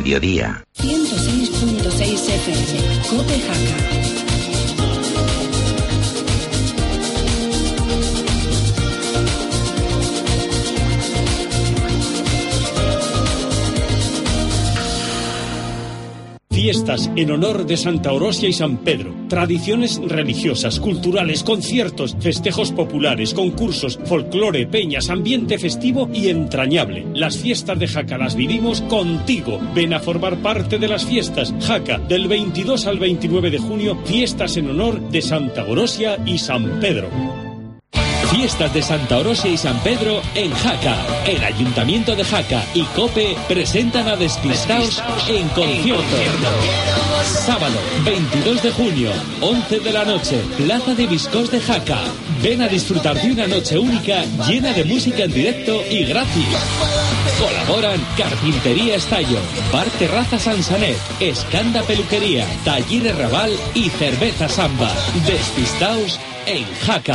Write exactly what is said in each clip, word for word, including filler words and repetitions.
mediodía. ciento seis punto seis F M, COPE Jaca. Fiestas en honor de Santa Orosia y San Pedro. Tradiciones religiosas, culturales, conciertos, festejos populares, concursos, folclore, peñas, ambiente festivo y entrañable. Las fiestas de Jaca las vivimos contigo. Ven a formar parte de las fiestas. Jaca, del veintidós al veintinueve de junio, fiestas en honor de Santa Orosia y San Pedro. Fiestas de Santa Orosia y San Pedro en Jaca. El Ayuntamiento de Jaca y COPE presentan a Despistaos en concierto. Sábado, veintidós de junio, once de la noche, Plaza de Viscós de Jaca. Ven a disfrutar de una noche única llena de música en directo y gratis. Colaboran Carpintería Estallo, Bar Terraza Sansanet, Escanda Peluquería, Talleres Raval y Cerveza Samba. Despistaos en Jaca.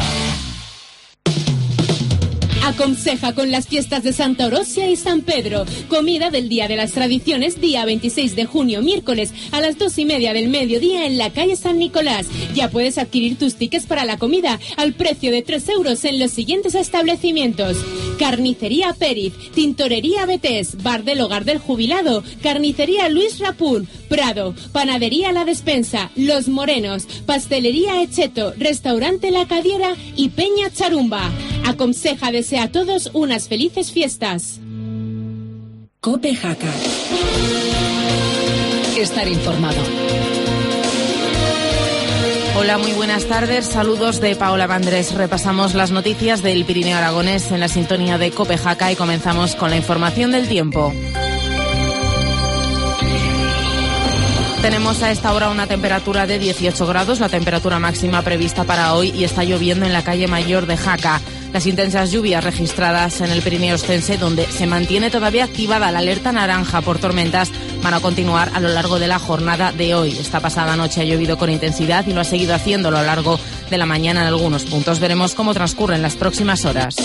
Aconseja con las fiestas de Santa Orosia y San Pedro. Comida del Día de las Tradiciones, día veintiséis de junio, miércoles, a las dos y media del mediodía en la calle San Nicolás. Ya puedes adquirir tus tickets para la comida al precio de tres euros en los siguientes establecimientos: Carnicería Pérez, Tintorería Betés, Bar del Hogar del Jubilado, Carnicería Luis Rapún, Prado, Panadería La Despensa, Los Morenos, Pastelería Echeto, Restaurante La Cadiera y Peña Charumba. Aconseja desea a todos unas felices fiestas. COPE Jaca. Estar informado. Hola, muy buenas tardes. Saludos de Paola Vandrés. Repasamos las noticias del Pirineo Aragonés en la sintonía de COPE Jaca y comenzamos con la información del tiempo. Tenemos a esta hora una temperatura de dieciocho grados, la temperatura máxima prevista para hoy, y está lloviendo en la calle Mayor de Jaca. Las intensas lluvias registradas en el Pirineo Ostense, donde se mantiene todavía activada la alerta naranja por tormentas, van a continuar a lo largo de la jornada de hoy. Esta pasada noche ha llovido con intensidad y lo ha seguido haciendo a lo largo de la mañana en algunos puntos. Veremos cómo transcurren las próximas horas.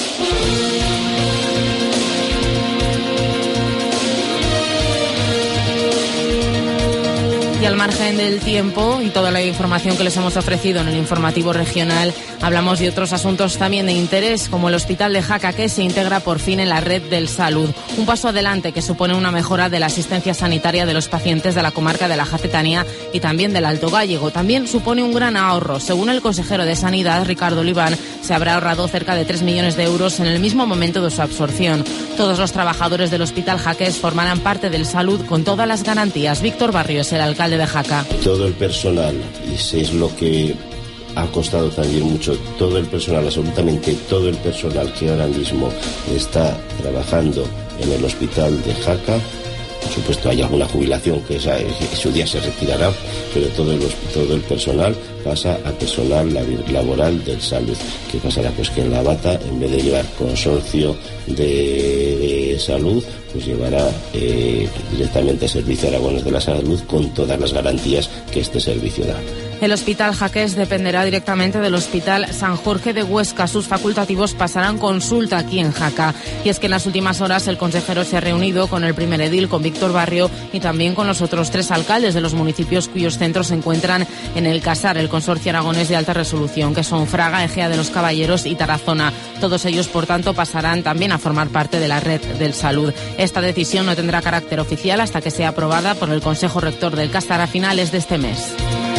Y al margen del tiempo y toda la información que les hemos ofrecido en el informativo regional, hablamos de otros asuntos también de interés, como el Hospital de Jaca, que se integra por fin en la red del Salud. Un paso adelante que supone una mejora de la asistencia sanitaria de los pacientes de la comarca de la Jacetanía y también del Alto Gállego. También supone un gran ahorro. Según el consejero de Sanidad, Ricardo Oliván, se habrá ahorrado cerca de tres millones de euros en el mismo momento de su absorción. Todos los trabajadores del Hospital Jaqués formarán parte del Salud con todas las garantías. Víctor Barrio es el alcalde de Jaca. Todo el personal, y es lo que ha costado también mucho, todo el personal, absolutamente todo el personal que ahora mismo está trabajando en el Hospital de Jaca, por supuesto hay alguna jubilación que esa, su día se retirará, pero todo el, todo el personal pasa a personal laboral del Salud. ¿Qué pasará? Pues que en la bata, en vez de llevar consorcio de, de salud, pues llevará eh, directamente a Servicio Aragonés de la Salud con todas las garantías que este servicio da. El Hospital Jaqués dependerá directamente del Hospital San Jorge de Huesca. Sus facultativos pasarán consulta aquí en Jaca. Y es que en las últimas horas el consejero se ha reunido con el primer edil, con Víctor Barrio, y también con los otros tres alcaldes de los municipios cuyos centros se encuentran en el CASAR, el Consorcio Aragonés de Alta Resolución, que son Fraga, Ejea de los Caballeros y Tarazona. Todos ellos, por tanto, pasarán también a formar parte de la red del Salud. Esta decisión no tendrá carácter oficial hasta que sea aprobada por el Consejo Rector del CASAR a finales de este mes.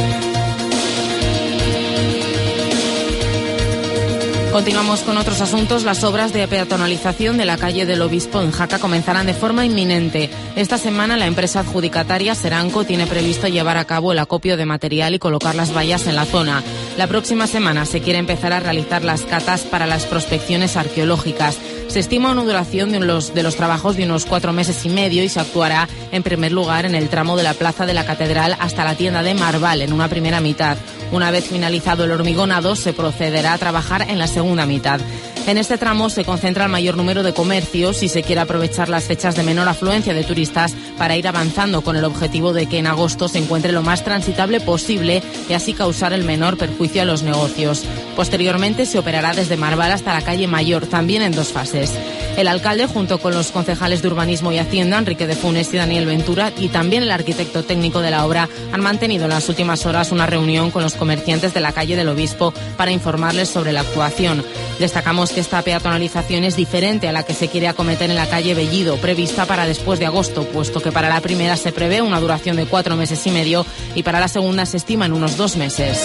Continuamos con otros asuntos. Las obras de peatonalización de la calle del Obispo en Jaca comenzarán de forma inminente. Esta semana la empresa adjudicataria Seranco tiene previsto llevar a cabo el acopio de material y colocar las vallas en la zona. La próxima semana se quiere empezar a realizar las catas para las prospecciones arqueológicas. Se estima una duración de los, de los trabajos de unos cuatro meses y medio y se actuará en primer lugar en el tramo de la Plaza de la Catedral hasta la tienda de Marval en una primera mitad. Una vez finalizado el hormigonado, se procederá a trabajar en la segunda mitad. En este tramo se concentra el mayor número de comercios y se quiere aprovechar las fechas de menor afluencia de turistas para ir avanzando con el objetivo de que en agosto se encuentre lo más transitable posible y así causar el menor perjuicio a los negocios. Posteriormente se operará desde Marval hasta la calle Mayor, también en dos fases. El alcalde, junto con los concejales de Urbanismo y Hacienda, Enrique de Funes y Daniel Ventura, y también el arquitecto técnico de la obra, han mantenido en las últimas horas una reunión con los comerciantes de la calle del Obispo para informarles sobre la actuación. Destacamos que esta peatonalización es diferente a la que se quiere acometer en la calle Bellido, prevista para después de agosto, puesto que para la primera se prevé una duración de cuatro meses y medio y para la segunda se estima en unos dos meses.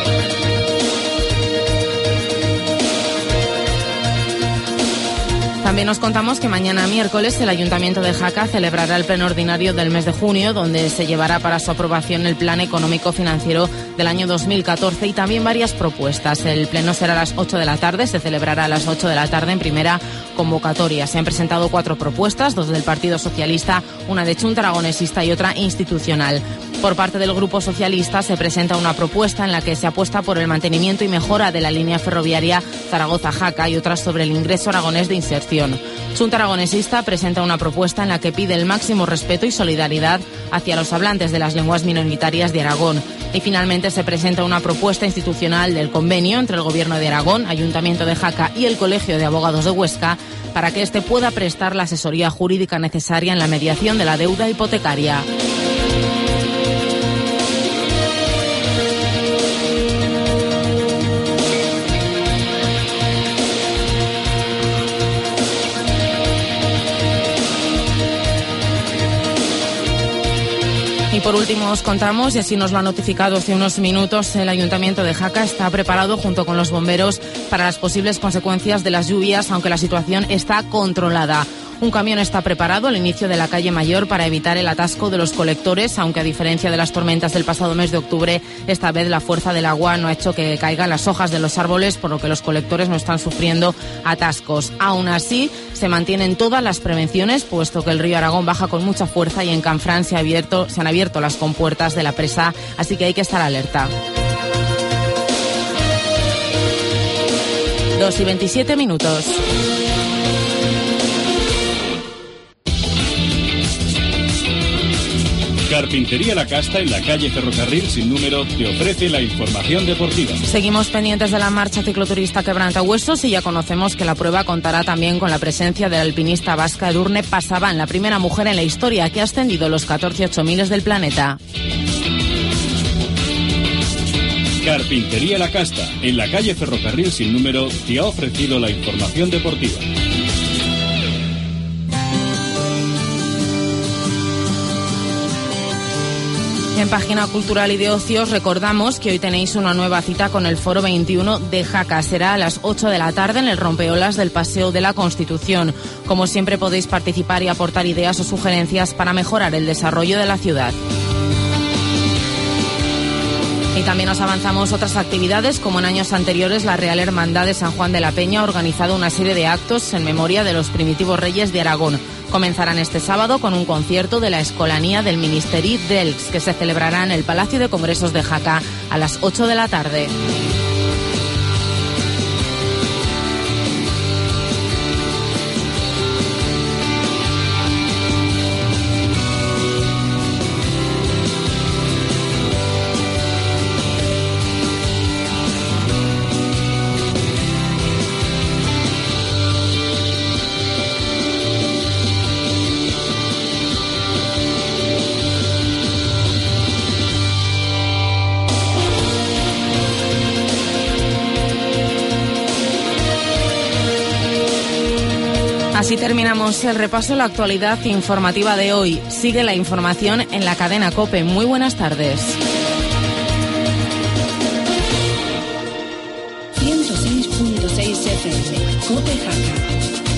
También nos contamos que mañana miércoles el Ayuntamiento de Jaca celebrará el pleno ordinario del mes de junio, donde se llevará para su aprobación el Plan Económico-Financiero del año dos mil catorce y también varias propuestas. El pleno será a las ocho de la tarde, se celebrará a las ocho de la tarde en primera convocatoria. Se han presentado cuatro propuestas, dos del Partido Socialista, una de Chunta Aragonesista y otra institucional. Por parte del Grupo Socialista se presenta una propuesta en la que se apuesta por el mantenimiento y mejora de la línea ferroviaria Zaragoza-Jaca y otra sobre el ingreso aragonés de inserción. Chunta Aragonesista presenta una propuesta en la que pide el máximo respeto y solidaridad hacia los hablantes de las lenguas minoritarias de Aragón. Y finalmente se presenta una propuesta institucional del convenio entre el Gobierno de Aragón, Ayuntamiento de Jaca y el Colegio de Abogados de Huesca para que éste pueda prestar la asesoría jurídica necesaria en la mediación de la deuda hipotecaria. Y por último os contamos, y así nos lo ha notificado hace unos minutos, el Ayuntamiento de Jaca está preparado junto con los bomberos para las posibles consecuencias de las lluvias, aunque la situación está controlada. Un camión está preparado al inicio de la calle Mayor para evitar el atasco de los colectores, aunque a diferencia de las tormentas del pasado mes de octubre, esta vez la fuerza del agua no ha hecho que caigan las hojas de los árboles, por lo que los colectores no están sufriendo atascos. Aún así, se mantienen todas las prevenciones, puesto que el río Aragón baja con mucha fuerza y en Canfrán se, ha abierto, se han abierto las compuertas de la presa, así que hay que estar alerta. Dos y veintisiete minutos. Carpintería La Casta, en la calle Ferrocarril sin número, te ofrece la información deportiva. Seguimos pendientes de la marcha cicloturista Quebrantahuesos y ya conocemos que la prueba contará también con la presencia del alpinista vasca Edurne Pasaban, la primera mujer en la historia que ha ascendido los catorce ocho miles del planeta. Carpintería La Casta, en la calle Ferrocarril sin número, te ha ofrecido la información deportiva. En Página Cultural y de Ocios recordamos que hoy tenéis una nueva cita con el Foro veintiuno de Jaca. Será a las ocho de la tarde en el Rompeolas del Paseo de la Constitución. Como siempre podéis participar y aportar ideas o sugerencias para mejorar el desarrollo de la ciudad. Y también os avanzamos otras actividades, como en años anteriores la Real Hermandad de San Juan de la Peña ha organizado una serie de actos en memoria de los primitivos reyes de Aragón. Comenzarán este sábado con un concierto de la Escolanía del Ministeri d'Elx, que se celebrará en el Palacio de Congresos de Jaca a las ocho de la tarde. Así terminamos el repaso a la actualidad informativa de hoy. Sigue la información en la cadena COPE. Muy buenas tardes. ciento seis punto seis F M, COPE Jaca.